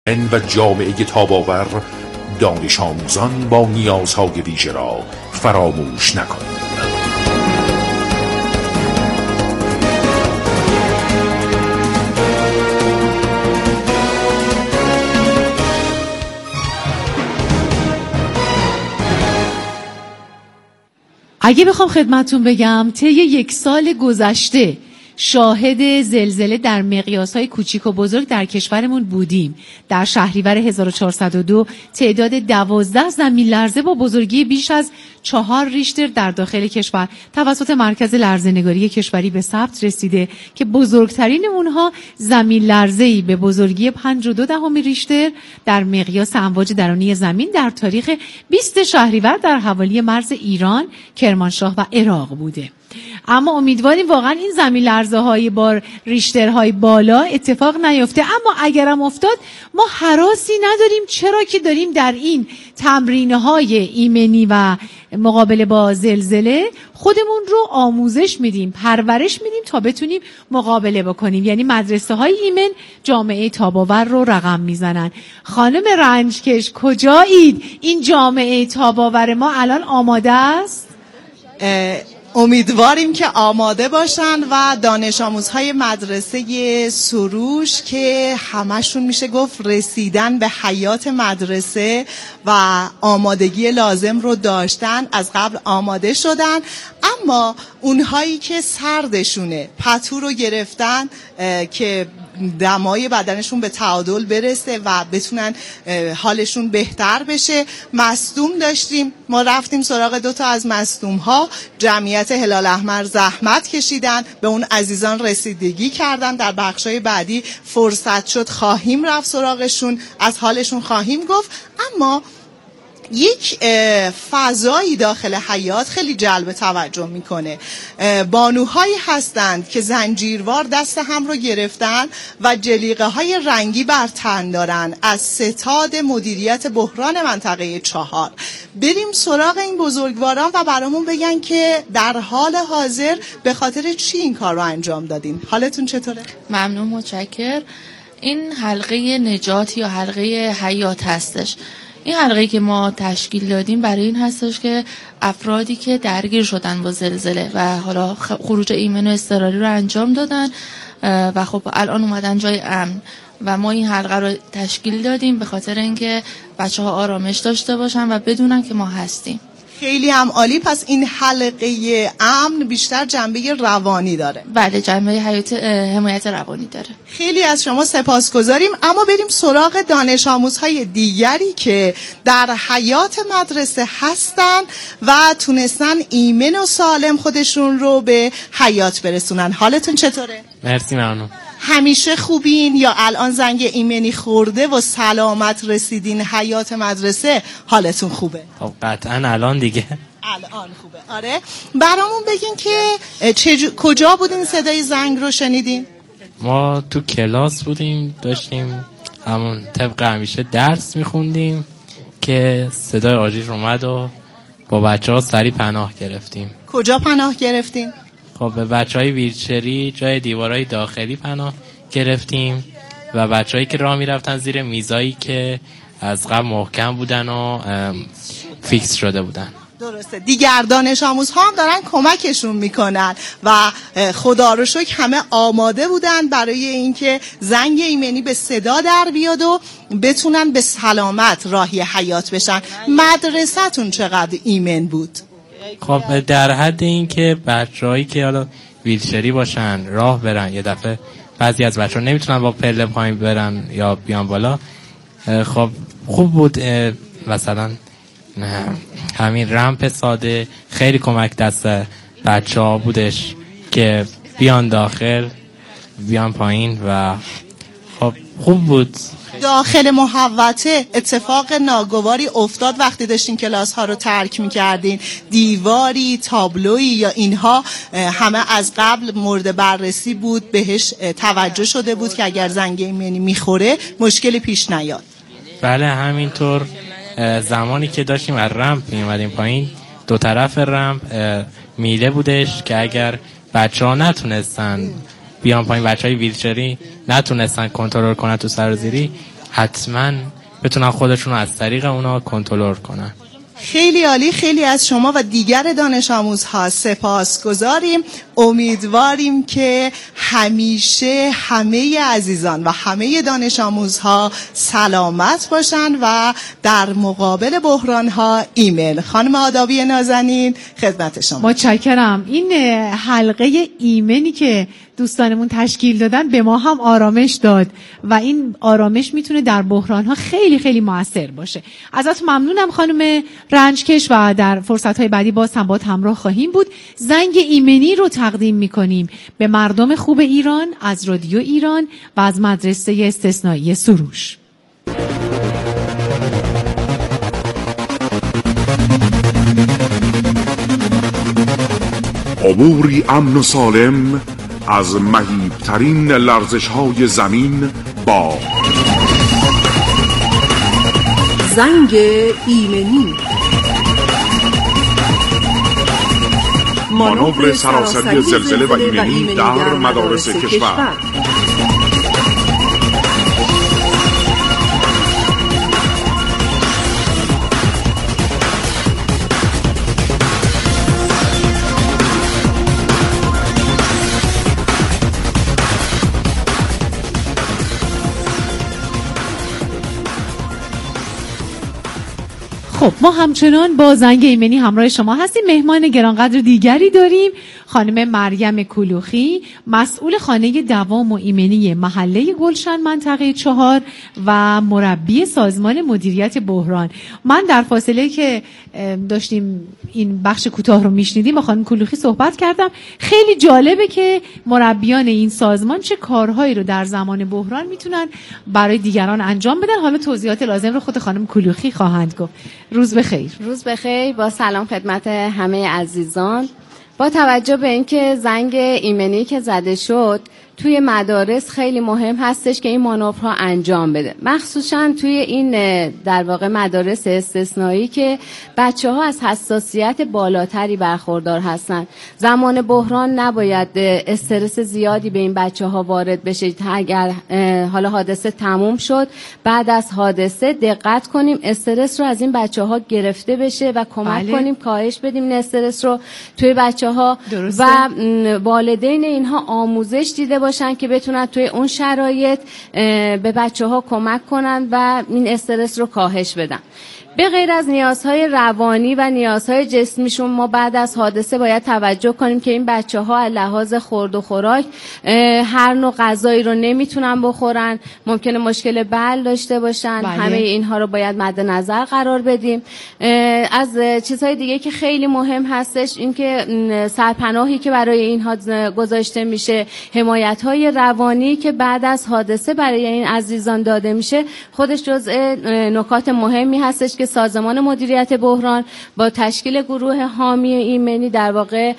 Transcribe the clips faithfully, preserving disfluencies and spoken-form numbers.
و جامعه تاب‌آور دانش آموزان با نیازهای ویژه را فراموش نکنید. اگه بخوام خدمتون بگم طی یک سال گذشته شاهد زلزله در مقیاس‌های کوچیک و بزرگ در کشورمون بودیم. در شهریور هزار و چهارصد و دو تعداد دوازده زمین لرزه با بزرگی بیش از چهار ریشتر در داخل کشور توسط مرکز لرزه‌نگاری کشوری به ثبت رسیده که بزرگترین اونها زمین لرزه‌ای به بزرگی پنج و دو دهم ریشتر در مقیاس امواج درونی زمین در تاریخ بیست شهریور در حوالی مرز ایران، کرمانشاه و عراق بوده. اما امیدواریم واقعا این زمین لرزه های با ریشترهای بالا اتفاق نیفته، اما اگرم افتاد ما هراسی نداریم، چرا که داریم در این تمرینه های ایمنی و مقابله با زلزله خودمون رو آموزش میدیم، پرورش میدیم تا بتونیم مقابله بکنیم. یعنی مدرسه های ایمن جامعه تاب‌آور رو رقم میزنن. خانم رنجکش کجایید؟ این جامعه تاب‌آور ما الان آماده است؟ امیدواریم که آماده باشن و دانش آموزهای مدرسه سروش که همشون میشه گفت رسیدن به حیات مدرسه و آمادگی لازم رو داشتن، از قبل آماده شدن، اما اونهایی که سردشونه پتو رو گرفتن که دمای بدنشون به تعادل برسه و بتونن حالشون بهتر بشه. مصدوم داشتیم، ما رفتیم سراغ دو تا از مصدوم ها، جمعیت هلال احمر زحمت کشیدن، به اون عزیزان رسیدگی کردن. در بخشای بعدی فرصت شد خواهیم رفت سراغشون، از حالشون خواهیم گفت. اما یک فضایی داخل حیات خیلی جلب توجه میکنه. بانوهایی هستند که زنجیروار دست هم رو گرفتن و جلیقه های رنگی بر تن دارن از ستاد مدیریت بحران منطقه چهار. بریم سراغ این بزرگواران و برامون بگن که در حال حاضر به خاطر چی این کار رو انجام دادین. حالتون چطوره؟ ممنون، متشکر. این حلقه نجات یا حلقه حیات هستش. این حلقه‌ای که ما تشکیل دادیم برای این هستش که افرادی که درگیر شدن با زلزله و حالا خروج ایمن و اضطراری رو انجام دادن و خب الان اومدن جای امن و ما این حلقه رو تشکیل دادیم به خاطر اینکه بچه‌ها آرامش داشته باشن و بدونن که ما هستیم. خیلی هم عالی. پس این حلقه امن بیشتر جنبه روانی داره. بله، جنبه حیات حمایت روانی داره. خیلی از شما سپاسگزاریم. اما بریم سراغ دانش آموزهای دیگری که در حیات مدرسه هستن و تونستن ایمن و سالم خودشون رو به حیات برسونن. حالتون چطوره؟ مرسی، ممنون. همیشه خوبین یا الان زنگ ایمنی خورده و سلامت رسیدین حیات مدرسه حالتون خوبه؟ خب قطعا الان دیگه الان خوبه. آره، برامون بگین که چج... کجا بودین صدای زنگ رو شنیدین؟ ما تو کلاس بودیم، داشتیم همون طبق همیشه درس میخوندیم که صدای آژیر اومد و با بچه ها سریع پناه گرفتیم. کجا پناه گرفتین؟ خب به بچه های ویلچری جای دیوارهای داخلی پناه گرفتیم و بچه هایی که راه میرفتن زیر میزایی که از قبل محکم بودن و فیکس شده بودن. درسته. دیگر دانش آموزها هم دارن کمکشون میکنن و خدا رو شکر همه آماده بودن برای اینکه زنگ ایمنی به صدا در بیاد و بتونن به سلامت راهی حیات بشن. مدرسه‌تون چقدر ایمن بود؟ خب در حد این که بچه‌هایی که حالا ویلچری باشن راه برن، یه دفعه بعضی از بچه‌ها نمیتونن با پله پایین برن یا بیان بالا، خب خوب بود. مثلا همین رمپ ساده خیلی کمک دست بچه‌ها بودش که بیان داخل بیان پایین و خب خوب بود. داخل محوطه اتفاق ناگواری افتاد وقتی داشتین کلاس ها رو ترک میکردین؟ دیواری، تابلویی یا اینها همه از قبل مورد بررسی بود، بهش توجه شده بود که اگر زنگ ایمنی میخوره مشکلی پیش نیاد؟ بله همینطور. زمانی که داشتیم از رمپ میومدیم پایین، دو طرف رمپ میله بودش که اگر بچه ها نتونستن بیان پایین، بچه های ویلچری نتونستن کنترل کنن تو سرازیری، حتما بتونن خودشون رو از طریق اونا کنترل کنن. خیلی عالی. خیلی از شما و دیگر دانش آموزها سپاسگزاریم. امیدواریم که همیشه همه عزیزان و همه دانش آموزها سلامت باشن و در مقابل بحرانها ایمن. خانم آدابی نازنین خدمت شما. متشکرم. این حلقه ایمنی که دوستانمون تشکیل دادن به ما هم آرامش داد و این آرامش میتونه در بحرانها خیلی خیلی موثر باشه. ازت ممنونم خانم رنجکش و در فرصتهای بعدی باز هم باهات همراه خواهیم بود. زنگ ایمنی رو تقدیم میکنیم به مردم خوب ایران از رادیو ایران و از مدرسه استثنایی سروش. عبوری امن و سالم از مهیبترین لرزش‌های زمین با زنگ ایمنی، مانور سراسری زلزله و ایمنی در مدارس کشور. خب ما همچنان با زنگ ایمنی همراه شما هستیم. مهمان گرانقدر دیگری داریم، خانم مریم کلوخی، مسئول خانه دوام و ایمنی محله گلشن منطقه چهار و مربی سازمان مدیریت بحران. من در فاصله که داشتیم این بخش کوتاه رو میشنیدیم با خانم کلوخی صحبت کردم. خیلی جالبه که مربیان این سازمان چه کارهایی رو در زمان بحران میتونن برای دیگران انجام بدن. حالا توضیحات لازم رو خود خانم کلوخی خواهند گفت. روز بخیر. روز بخیر. با سلام خدمت همه عزیزان. با توجه به اینکه زنگ ایمنی که زده شد توی مدارس خیلی مهم هستش که این مانورها انجام بده، مخصوصا توی این در واقع مدارس استثنایی که بچه ها از حساسیت بالاتری برخوردار هستن. زمان بحران نباید استرس زیادی به این بچه ها وارد بشه. اگر حالا حادثه تموم شد، بعد از حادثه دقت کنیم استرس رو از این بچه ها گرفته بشه و کمک بله. کنیم کاهش بدیم این استرس رو توی بچه ها درسته. و والدین اینها آموزش دیده باشن که بتونن توی اون شرایط به بچه ها کمک کنن و این استرس رو کاهش بدن. به غیر از نیازهای روانی و نیازهای جسمیشون ما بعد از حادثه باید توجه کنیم که این بچه ها از لحاظ خورد و خوراک هر نوع غذایی رو نمیتونن بخورن، ممکنه مشکل بل داشته باشن. بله. همه اینها رو باید مد نظر قرار بدیم. از چیزهای دیگه که خیلی مهم هستش این که سرپناهی که برای اینها گذاشته میشه، حمایت‌های روانی که بعد از حادثه برای این عزیزان داده میشه، خودش جزء نکات مهمی هستش که سازمان مدیریت بحران با تشکیل گروه حامی ایمنی در واقع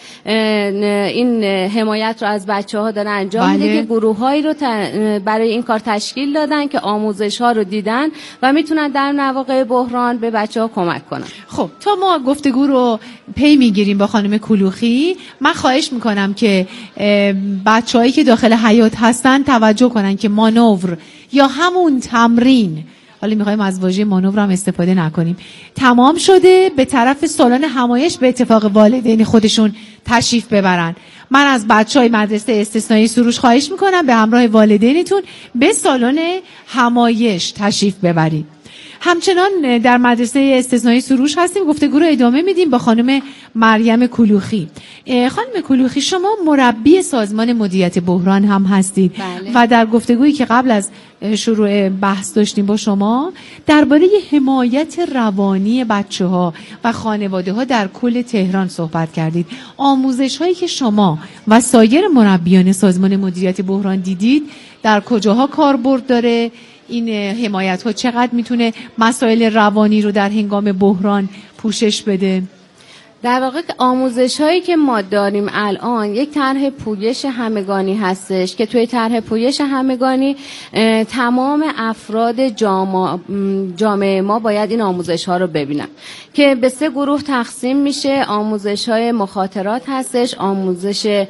این حمایت رو از بچه‌ها داره انجام میده. بله. که گروه‌هایی رو برای این کار تشکیل دادن که آموزش‌ها رو دیدن و میتونن در مواقع بحران به بچه‌ها کمک کنن. خب تا ما گفتگو رو پی میگیریم با خانم کلوخی، من خواهش میکنم که بچه‌هایی که داخل حیاط هستن توجه کنن که مانور یا همون تمرین، حالا میخوایم از واژه مانور هم استفاده نکنیم، تمام شده، به طرف سالن همایش به اتفاق والدین خودشون تشریف ببرن. من از بچهای مدرسه استثنایی سروش خواهش میکنم به همراه والدینتون به سالن همایش تشریف ببرید. همچنان در مدرسه استثنایی سروش هستیم، گفتگو رو ادامه میدیم با خانم مریم کلوخی. خانم کلوخی، شما مربی سازمان مدیریت بحران هم هستید. بله. و در گفتگویی که قبل از شروع بحث داشتیم با شما درباره حمایت روانی بچه‌ها و خانواده‌ها در کل تهران صحبت کردید. آموزش هایی که شما و سایر مربیان سازمان مدیریت بحران دیدید در کجاها کاربرد داره؟ این حمایت ها چقدر میتونه مسائل روانی رو در هنگام بحران پوشش بده؟ در واقع آموزش هایی که ما داریم الان یک طرح پویش همگانی هستش که توی طرح پویش همگانی تمام افراد جامعه, جامعه ما باید این آموزش ها رو ببینن که به سه گروه تقسیم میشه. آموزش های مخاطرات هستش، آموزش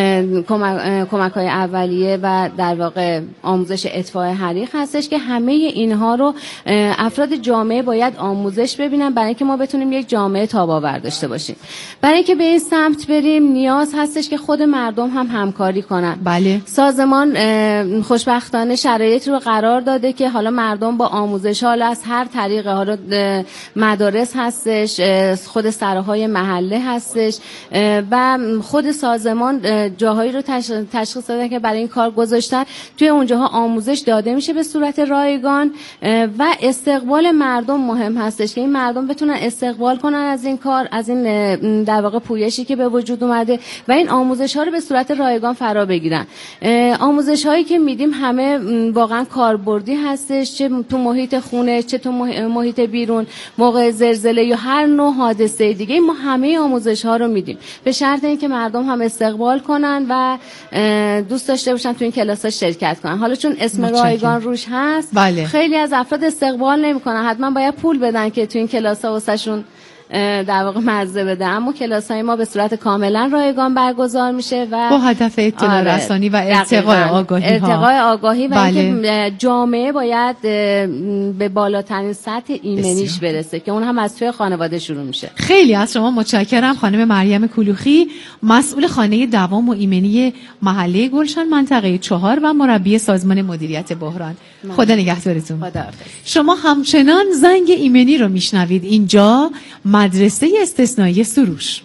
کمک های اولیه و در واقع آموزش اطفاء حریق هستش که همه اینها رو افراد جامعه باید آموزش ببینن برای اینکه ما بتونیم یک جامعه تاب‌آور داشته باشیم. برای اینکه به این سمت بریم نیاز هستش که خود مردم هم همکاری کنن. بله. سازمان خوشبختانه شرایط رو قرار داده که حالا مردم با آموزش حالا از هر طریق، حالا مدارس هستش، خود سراهای محله هستش و خود سازمان جاهایی رو تشخیص دادن که برای این کار گذاشتن، توی اونجاها آموزش داده میشه به صورت رایگان و استقبال مردم مهم هستش که این مردم بتونن استقبال کنن از این کار، از این در واقع پویشی که به وجود اومده و این آموزش ها رو به صورت رایگان فرا بگیرن. آموزش هایی که میدیم همه واقعا کاربردی هستش، چه تو محیط خونه چه تو محیط بیرون، موقع زلزله یا هر نوع حادثه دیگه ما همه آموزش ها رو میدیم به شرط اینکه مردم هم استقبال کنن و دوست داشته باشن تو این کلاس ها شرکت کنن. حالا چون اسم رایگان روش هست، بله. خیلی از افراد استقبال نمیکنن، حتما باید پول بدن که تو این کلاس ها واسهشون در واقع مزه بده، اما کلاس های ما به صورت کاملا رایگان برگزار میشه و با هدف اطلاع آره رسانی و ارتقای آگاهی ها. ارتقای آگاهی و بله. اینکه جامعه باید به بالاترین سطح ایمنیش برسه که اون هم از توی خانواده شروع میشه. خیلی از شما متشکرم خانم مریم کلوخی، مسئول خانه دوام و ایمنی محله گلشن منطقه چهار و مربی سازمان مدیریت بحران. خدا نگهدارتون. شما همچنان زنگ ایمنی رو میشنوید. اینجا مدرسه استثنایی سروش.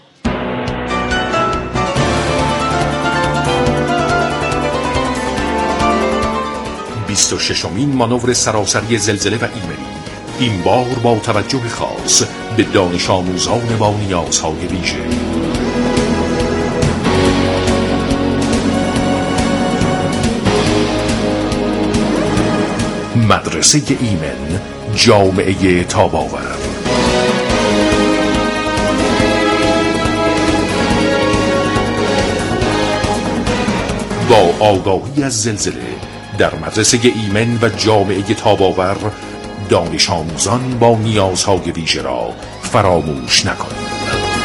بیست و ششمین مانور سراسری زلزله و ایمنی، این بار با توجه خاص به دانش آموزان با نیازهای ویژه. مدرسه ایمن، جامعه تاب‌آور. با آگاهی از زلزله در مدرسه ایمن و جامعه تاب‌آور، دانش آموزان با نیازهای ویژه را فراموش نکنید.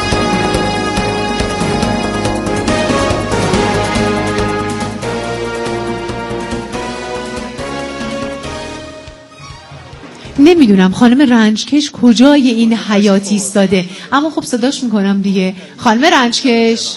نمیدونم خانم رنجکش کجای این حیاتی ایستاده، اما خب صداش میکنم دیگه. خانم رنجکش،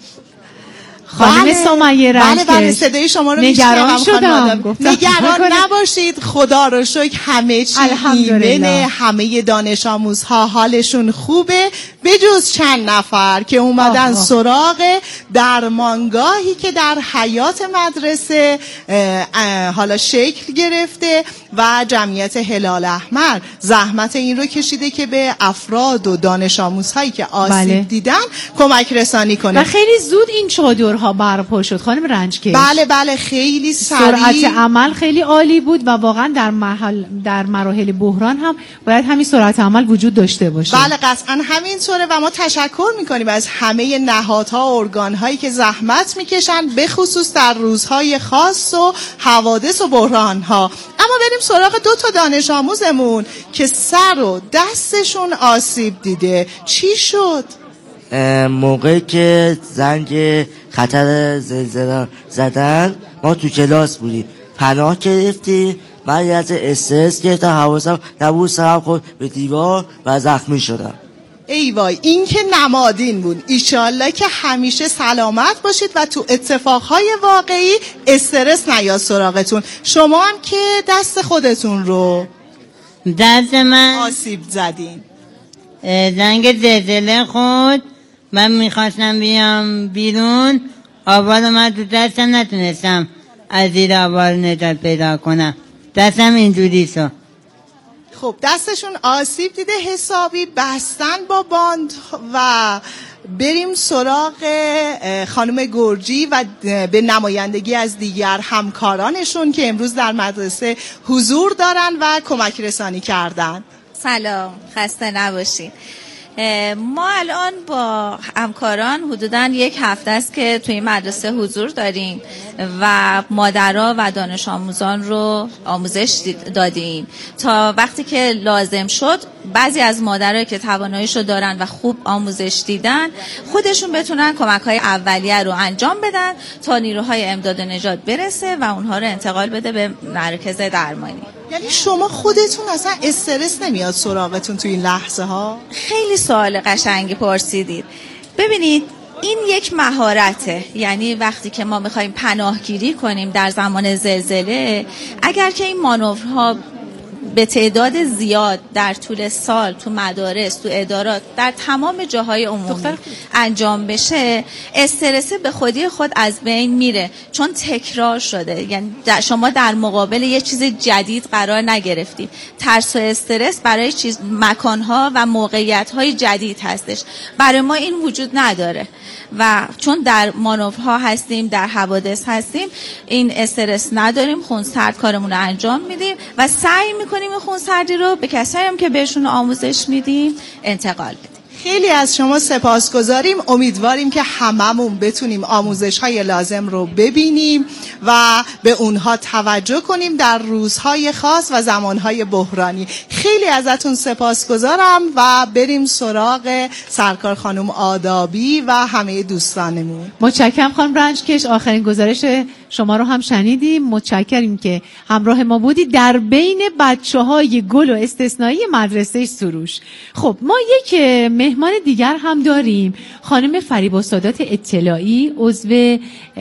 خانم بله، سمیه رنجکش، بله بله صدای شما رو نگران شدم. نگران نباشید، خدا رو شکر همه چی ایمنه، همه دانش آموزها حالشون خوبه به جز چند نفر که اومدن سراغ درمانگاهی که در حیات مدرسه حالا شکل گرفته و جمعیت هلال احمر زحمت این رو کشیده که به افراد و دانش آموزهایی که آسیب بله. دیدن کمک رسانی کنه و خیلی زود این چادرها برپا شد خانم رنجکش. بله بله خیلی سریع، سرعت عمل خیلی عالی بود و واقعا در محل در مراحل بحران هم باید همین سرعت عمل وجود داشته باشه. بله قطعا همینطوره و ما تشکر میکنیم از همه نهادها و ارگانهایی که زحمت میکشن به خصوص در روزهای خاص و حوادث و بحرانها. اما بریم سراغ دو تا دانش آموزمون که سر و دستشون آسیب دیده. چی شد؟ موقعی که زنگ خطر زلزله زدن ما تو کلاس بودیم، پناه گرفتیم، من از استرس گرفتم، حواسم نبود، سرم خورد به دیوار و زخمی شدم. ای وای، این که نمادین بود. ایشالله که همیشه سلامت باشید و تو اتفاقهای واقعی استرس نیاد سراغتون. شما هم که دست خودتون رو دست من آسیب زدین. زنگ زلزله خود من میخواستم بیام بیرون، آوار من تو دستم نتونستم از زیر آوار نجات پیدا کنم، دستم اینجوری شد. خب دستشون آسیب دیده حسابی، بستن با باند و بریم سراغ خانم گرجی و به نمایندگی از دیگر همکارانشون که امروز در مدرسه حضور دارن و کمک رسانی کردن. سلام، خسته نباشین. ما الان با همکاران حدوداً یک هفته است که توی مدرسه حضور داریم و مادرها و دانش آموزان رو آموزش دادیم تا وقتی که لازم شد بعضی از مادرها که تواناییشو دارن و خوب آموزش دیدن خودشون بتونن کمک‌های اولیه رو انجام بدن تا نیروهای امداد و نجات برسه و اونها رو انتقال بده به مراکز درمانی. یعنی شما خودتون اصلا استرس نمیاد سراغتون تو این لحظه ها؟ خیلی سوال قشنگی پرسیدید. ببینید این یک مهارته، یعنی وقتی که ما میخوایم پناهگیری کنیم در زمان زلزله، اگر که این مانورها به تعداد زیاد در طول سال تو مدارس، تو ادارات، در تمام جاهای عمومی انجام بشه، استرس به خودی خود از بین میره، چون تکرار شده. یعنی در شما در مقابل یه چیز جدید قرار نگرفتید. ترس و استرس برای چیز مکانها و موقعیت‌های جدید هستش. برای ما این وجود نداره و چون در مانورها هستیم، در حوادث هستیم، این استرس نداریم، خونسرد کارمون رو انجام میدیم و سعی میکنیم این خونسردی رو به کسایی هم که بهشون آموزش میدیم انتقال بدیم. خیلی از شما سپاسگزاریم. امیدواریم که هممون بتونیم آموزش‌های لازم رو ببینیم و به اونها توجه کنیم در روزهای خاص و زمانهای بحرانی. خیلی ازتون سپاسگزارم و بریم سراغ سرکار خانم آدابی و همه دوستانمون. متشکرم خانم رنجکش، آخرین گزارش شما رو هم شنیدیم. متشکریم که همراه ما بودی در بین بچه‌های گل و استثنایی مدرسه سروش. خب ما یک مهمان دیگر هم داریم، خانم فریبا سادات اطلاعی، عضو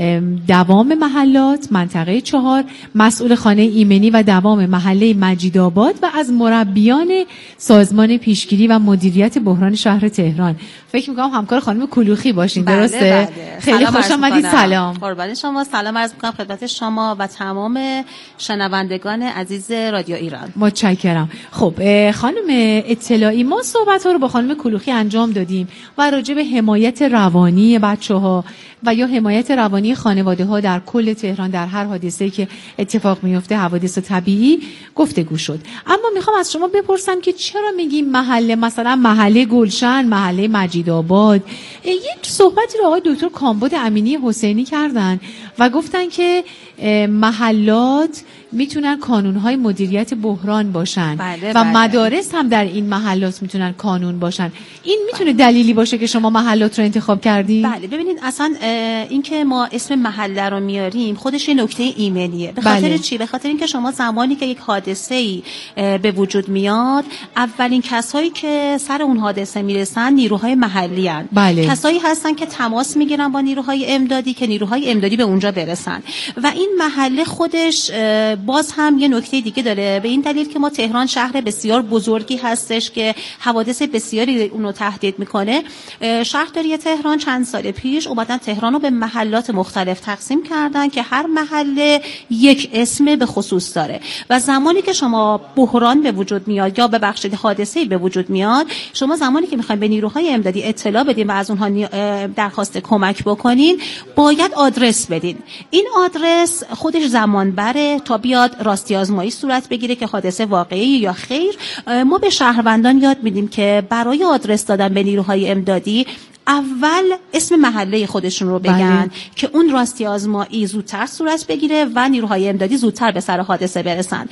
دوام محلات منطقه چهار، مسئول خانه ایمنی و دوام محله مجیدآباد و از مربیان سازمان پیشگیری و مدیریت بحران شهر تهران. فکر می‌کنم همکار خانم کلوخی باشین. بله، درسته؟ بله. خیلی خوش آمدید. سلام. قربان شما. سلام عرض می‌کنم خدمت شما و تمام شنوندگان عزیز رادیو ایران. متشکرم. خب خانم اطلاعی، ما صحبت‌ها رو با خانم کلوخی انجام دادیم و راجع به حمایت روانی بچه‌ها و یا حمایت روانی خانواده‌ها در کل تهران در هر حادثه‌ای که اتفاق میفته، حوادث طبیعی، گفتگو شد. اما میخوام از شما بپرسم که چرا میگیم محله، مثلا محله گلشن، محله مجیدآباد؟ یک صحبتی رو آقای دکتر کامبود امینی حسینی کردن و گفتن که محلات میتونن کانونهای مدیریت بحران باشن. بله، و بله. مدارس هم در این محلات میتونن کانون باشن. این میتونه بله. دلیلی باشه که شما محلات رو انتخاب کردین؟ بله، ببینید اصلا این که ما اسم محله رو میاریم خودش یه نکته ایمنیه. به خاطر بله. چی؟ به خاطر اینکه شما زمانی که یک حادثه‌ای به وجود میاد، اولین کسایی که سر اون حادثه میرسن نیروهای محلی هستن. بله. کسایی هستن که تماس میگیرن با نیروهای امدادی که نیروهای امدادی به اونجا برسن. و این محله خودش باز هم یه نکته دیگه داره، به این دلیل که ما تهران شهر بسیار بزرگی هستش که حوادث بسیاری اونو تهدید میکنه. شهرداری تهران چند سال پیش اومدن تهران رو به محلات مختلف تقسیم کردن که هر محله یک اسم به خصوص داره و زمانی که شما بحران به وجود میاد یا ببخشید حادثه‌ای به وجود میاد، شما زمانی که میخواین به نیروهای امدادی اطلاع بدین و از اونها درخواست کمک بکنین، باید آدرس بدین. این آدرس خودش زمان بره تا بیاد راستی آزمایی صورت بگیره که حادثه واقعی یا خیر. ما به شهروندان یاد میدیم که برای آدرس دادن به نیروهای امدادی اول اسم محله خودشون رو بگن بله. که اون راستی آزمایی زودتر صورت بگیره و نیروهای امدادی زودتر به سر حادثه برسن.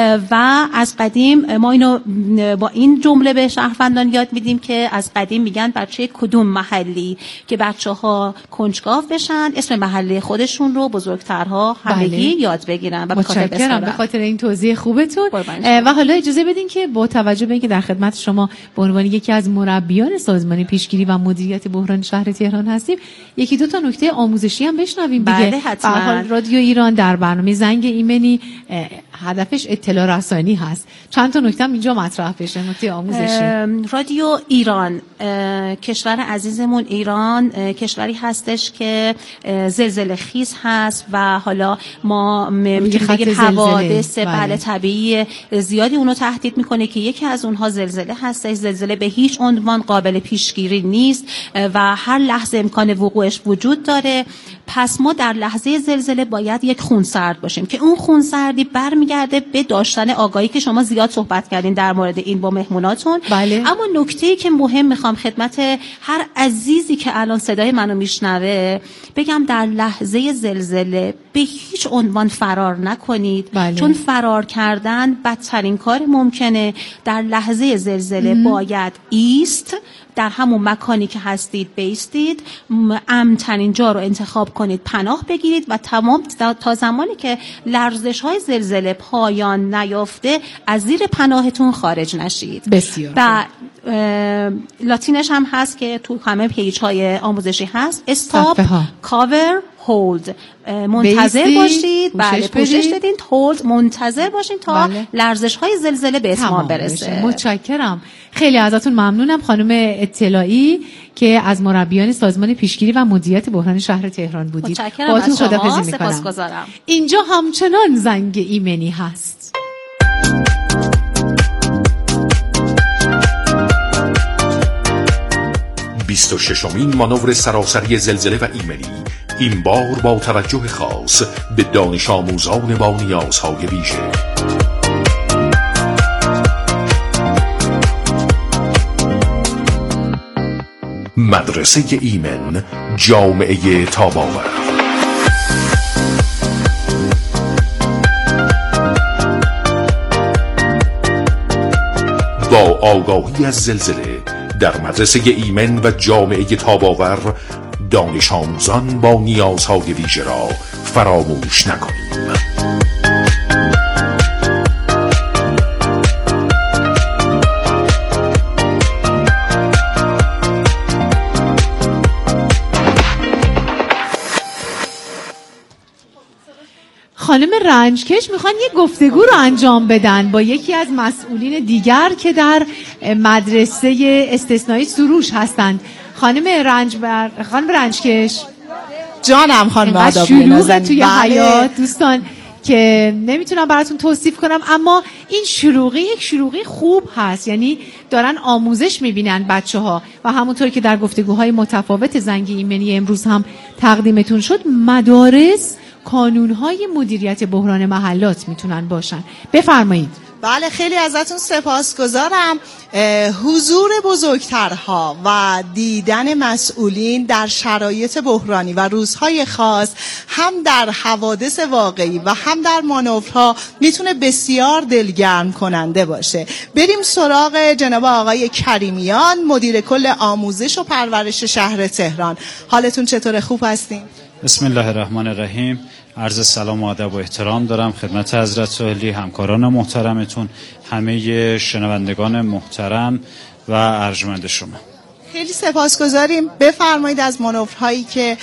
و از قدیم ما اینو با این جمله به شهروندان یاد میدیم که از قدیم میگن بچه کدوم محلی که بچه‌ها کنجکاو بشن اسم محله خودشون رو بزرگترها همگی بله. یاد بگیرن و به خاطر بسپارن. به خاطر این توضیح خوبتون. و حالا اجازه بدین که با توجه به اینکه در خدمت شما به عنوان یکی از مربیان سازمان پیشگیری و مدیریت بحران شهر تهران هستیم، یکی دو تا نکته آموزشی هم بشنویم دیگه. بله حتما. به هر حال رادیو ایران در برنامه زنگ ایمنی هدفش اطلاع رسانی هست. چند تا نکته هم اینجا مطرح بشه، نکته آموزشی. رادیو ایران، کشور عزیزمون ایران کشوری هستش که زلزله خیز هست و حالا ما میگیم حوادث بله طبیعی زیادی اونو تهدید میکنه که یکی از اونها زلزله هستش. زلزله به هیچ عنوان قابل پیشگیری نیست و هر لحظه امکان وقوعش وجود داره. پس ما در لحظه زلزله باید یک خونسرد باشیم که اون خونسردی برمیگرده به داشتن آگاهی که شما زیاد صحبت کردین در مورد این با مهموناتون. بله. اما نکته‌ای که مهم میخوام خدمت هر عزیزی که الان صدای منو میشنوه بگم، در لحظه زلزله به هیچ عنوان فرار نکنید. بله. چون فرار کردن بدترین کار ممکنه. در لحظه زلزله ام. باید ایست، در همون مکانی که هستید بیستید، امن‌ترین جا رو انتخاب کنید، پناه بگیرید و تمام تا زمانی که لرزش های زلزله پایان نیافته از زیر پناهتون خارج نشید. بسیار. و لاتینش هم هست که تو همه پیج های آموزشی هست، استاپ، کاور، هولد. منتظر باشید، بله پوشش بدین، هولد، منتظر باشین تا بله. لرزش های زلزله به اتمام برسه. متشکرم، خیلی ازتون ممنونم خانم اطلاعی که از مربیان سازمان پیشگیری و مدیریت بحران شهر تهران بودید. متشکرم از شما، سپاسگزارم. اینجا همچنان زنگ ایمنی هست. بیست و ششمین مانور سراسری زلزله و ایمنی، این بار با توجه خاص به دانش آموزان با نیازهای ویژه. مدرسه ایمن، جامعه تاب‌آور. با آگاهی از زلزله در مدرسه ایمن و جامعه تاب‌آور، دانش آموزان با نیازهای ویژه را فراموش نکنیم. خانم رنجکش میخوان یه گفتگو رو انجام بدن با یکی از مسئولین دیگر که در مدرسه استثنایی سروش هستند. خانم رنج بر... خانم رنجکش جانم خانم آداب شلوغه توی حیات دوستان که نمیتونم براتون توصیف کنم، اما این شلوغی یک شلوغی خوب هست، یعنی دارن آموزش میبینن بچه ها و همونطور که در گفتگوهای متفاوت زنگ ایمنی امروز هم تقدیمتون شد، مدارس کانونهای مدیریت بحران محلات میتونن باشن. بفرمایید. بله خیلی ازتون سپاسگزارم. حضور بزرگترها و دیدن مسئولین در شرایط بحرانی و روزهای خاص هم در حوادث واقعی و هم در مانورها میتونه بسیار دلگرم کننده باشه. بریم سراغ جناب آقای کریمیان، مدیر کل آموزش و پرورش شهر تهران. حالتون چطوره؟ خوب هستین؟ بسم الله الرحمن الرحیم. عرض سلام و ادب و احترام دارم خدمت حضرت عالی، همکاران محترمتون، همه شنوندگان محترم و ارجمند شما. خیلی سپاسگزاریم. بفرمایید از مانورهایی که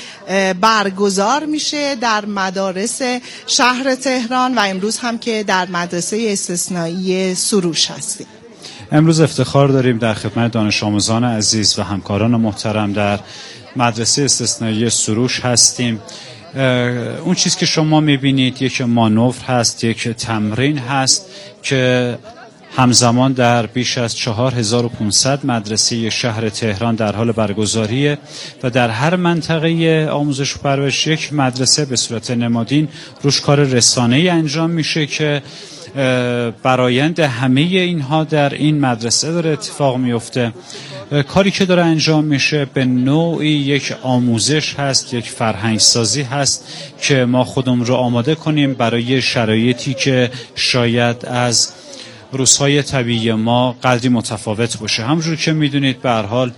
برگزار میشه در مدارس شهر تهران و امروز هم که در مدرسه استثنایی سروش هستیم. امروز افتخار داریم در خدمت دانش آموزان عزیز و همکاران محترم در مدرسه استثنایی سروش هستیم. اون چیز که شما میبینید یک مانور هست، یک تمرین هست که همزمان در بیش از چهار هزار و پانصد مدرسه شهر تهران در حال برگزاریه و در هر منطقه آموزش و پرورش یک مدرسه به صورت نمادین روش کار رسانه‌ای انجام میشه که برآیند همه اینها در این مدرسه داره اتفاق میفته. کاری که داره انجام میشه به نوعی یک آموزش هست، یک فرهنگ سازی هست که ما خودمون رو آماده کنیم برای شرایطی که شاید از روزهای طبیعی ما قدری متفاوت باشه. همونجور که میدونید به هر حال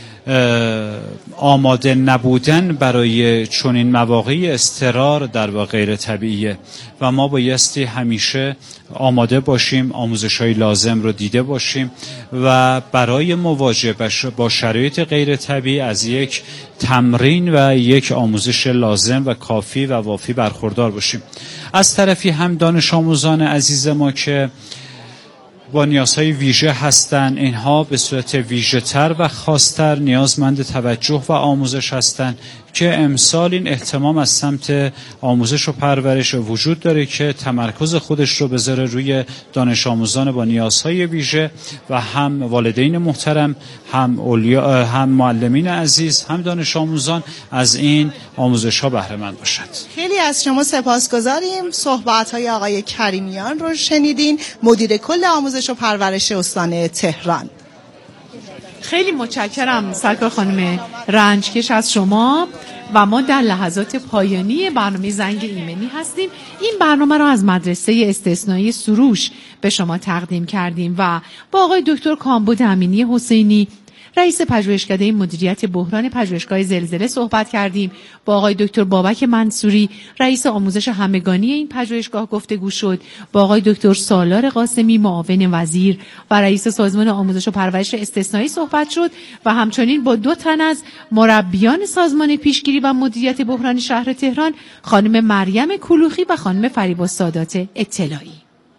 آماده نبودن برای چنین مواقعی اضطرار در واقع غیر طبیعیه و ما بایستی همیشه آماده باشیم، آموزش‌های لازم رو دیده باشیم و برای مواجهه با شرایط غیر طبیعی از یک تمرین و یک آموزش لازم و کافی و وافی برخوردار باشیم. از طرفی هم دانش آموزان عزیز ما که با نیازهای ویژه هستند، اینها به صورت ویژه تر و خاصتر نیازمند توجه و آموزش هستند که امسال این اهتمام از سمت آموزش و پرورش وجود داره که تمرکز خودش رو بذاره روی دانش آموزان با نیازهای ویژه و هم والدین محترم، هم اولیا، هم معلمین عزیز، هم دانش آموزان از این آموزش ها بهره مند باشد. خیلی از شما سپاسگزاریم. صحبت های آقای کریمیان رو شنیدین، مدیر کل آموزش و پرورش استان تهران. خیلی متشکرم سرکار خانم رنجکش از شما و ما در لحظات پایانی برنامه زنگ ایمنی هستیم. این برنامه را از مدرسه استثنایی سروش به شما تقدیم کردیم و با آقای دکتر کامبود امینی حسینی رئیس پژوهشکده مدیریت بحران پژوهشگاه زلزله صحبت کردیم. با آقای دکتر بابک منصوری رئیس آموزش همگانی این پژوهشگاه گفتگو شد. با آقای دکتر سالار قاسمی معاون وزیر و رئیس سازمان آموزش و پرورش استثنایی صحبت شد و همچنین با دو تن از مربیان سازمان پیشگیری و مدیریت بحران شهر تهران، خانم مریم کلوخی و خانم فریبا سادات اطلاعی.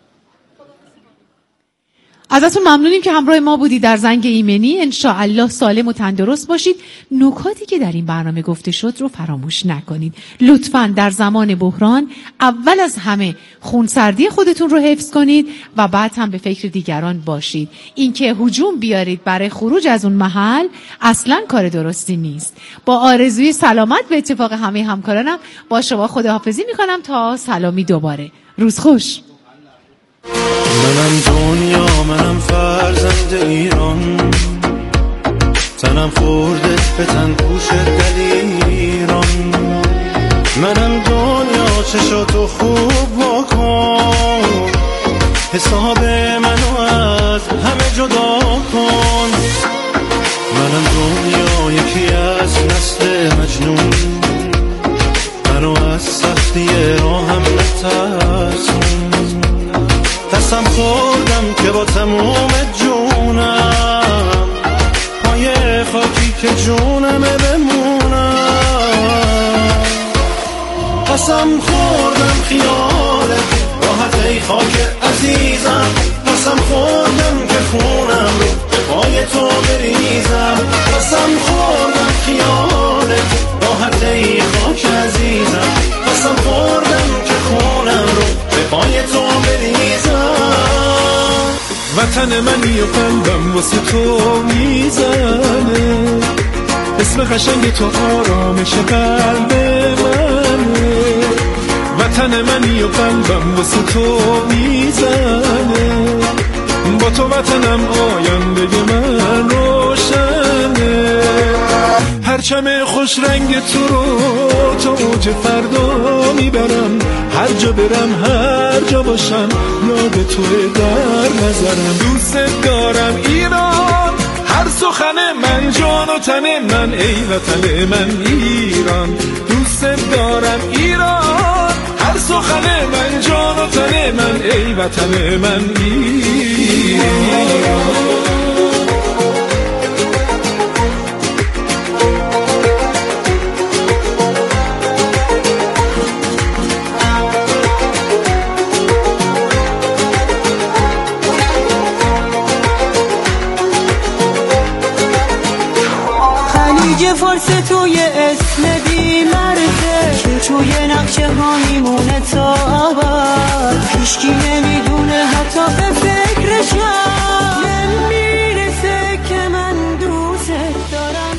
ازتون ممنونیم که همراه ما بودید در زنگ ایمنی. انشاءالله سالم و تندرست باشید. نکاتی که در این برنامه گفته شد رو فراموش نکنید. لطفاً در زمان بحران اول از همه خونسردی خودتون رو حفظ کنید و بعد هم به فکر دیگران باشید. اینکه هجوم بیارید برای خروج از اون محل اصلاً کار درستی نیست. با آرزوی سلامت به اتفاق همه همکارانم با شما خداحافظی میکنم تا سلامی دوباره. روز خوش. منم دنیا، منم فرزند ایران، تنم خورده به تن پوش دلیران. منم دنیا، چشاتو خوب واکن، حساب منو از همه جدا کن. منم دنیا، یکی از نسل مجنون، منو از سختی راهم نترسون. قسم خوردم که با تموم جونم پای خاکی که جونمه بمونم. قسم خوردم خیالت راحت ای خاک عزیزم، قسم خوردم که خونم رو به پای تو بریزم. قسم خوردم خیالت راحت ای خاک عزیزم، قسم خوردم که خونم رو به پای تو بریزم. وطن منی و قلبم واسه تو میزنه، اسم قشنگ تو آرامش قلب منه. وطن منی و قلبم واسه تو میزنه، با تو وطنم آینده من روشنه. پرچم خوش رنگ تو رو تا اوج فردا میبرم، هر جا برم هر جا باشم یاد توی در نظرم. دوست دارم ایران، هر سخن من جان و تن من، ای وطن من ایران. دوست دارم ایران، هر سخن من جان و تن من، ای وطن من ایران. فارس توی اسم بی مرده که توی نقشه ها میمونه تا ابد، هیچکی نمیدونه حتی به فکرشم نمیرسه که من دوست دارم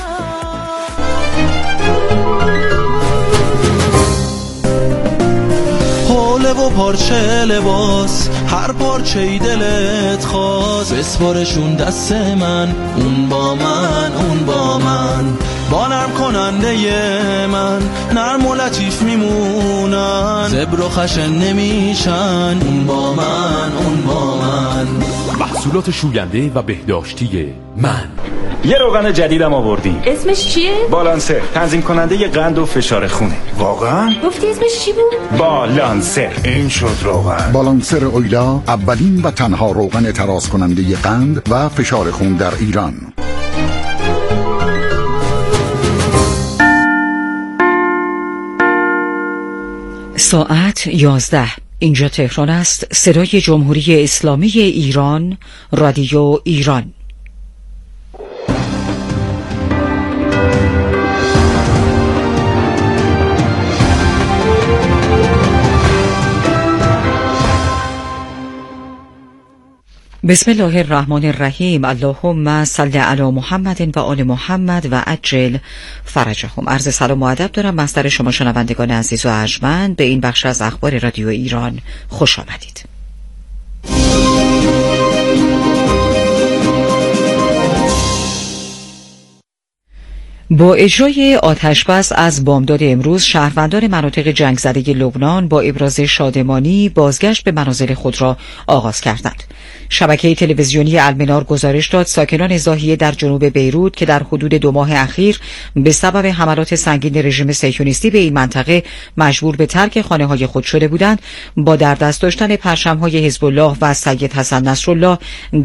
حوله و پارچه لباس، هر پارچه ای دلت خواست، بسپارشون دست من، اون با من اون با من. با نرم کننده من نرم و لطیف میمونن، زبر و خشن نمیشن، اون با من اون با من. محصولات شوینده و بهداشتی من. یه روغن جدیدم آوردیم. اسمش چیه؟ بالانسر، تنظیم کننده ی قند و فشار خونه. واقعا؟ گفتی اسمش چی بود؟ بالانسر. این شد روغن. بالانسر اویلا، اولین و تنها روغن تراز کننده ی قند و فشار خون در ایران. ساعت یازده. اینجا تهران است. صدای جمهوری اسلامی ایران، رادیو ایران. بسم الله الرحمن الرحیم. اللهم صل علی محمد و آل محمد و عجل فرجهم. عرض سلام و ادب دارم مصدر شما شنوندگان عزیز و ارجمند. به این بخش از اخبار رادیو ایران خوش آمدید. با اجرای آتشبس از بامداد امروز، شهروندان مناطق جنگ زده لبنان با ابراز شادمانی بازگشت به منازل خود را آغاز کردند. شبکه تلویزیونی المنار گزارش داد ساکنان زاهیه در جنوب بیروت که در حدود دو ماه اخیر به سبب حملات سنگین رژیم صهیونیستی به این منطقه مجبور به ترک خانه‌های خود شده بودند، با در دست داشتن پرچم‌های حزب الله و سید حسن نصرالله